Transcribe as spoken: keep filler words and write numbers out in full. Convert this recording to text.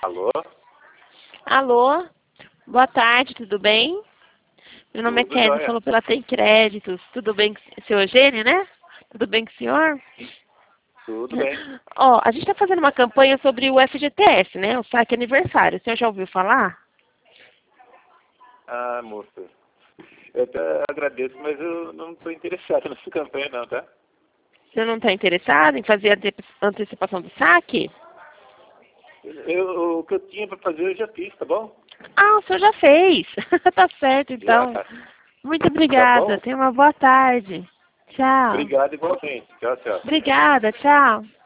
Alô? Alô? Boa tarde, tudo bem? Meu nome Tudo é Kézia, jóia. falou pela Tem Créditos. Tudo bem com o senhor Eugênio, né? Tudo bem com o senhor? Tudo bem. Ó, a gente está fazendo uma campanha sobre o F G T S, né? O saque aniversário. O senhor já ouviu falar? Ah, moça. Eu até agradeço, mas eu não estou interessado nessa campanha não, tá? O senhor não está interessado em fazer a ante- antecipação do saque? Eu, o que eu tinha para fazer eu já fiz, tá bom? Ah, o senhor já fez. Tá certo, Já, então. tá. Muito Tá obrigada. bom? Tenha uma boa tarde. Tchau. Obrigado igualmente. Tchau, tchau. Obrigada, tchau.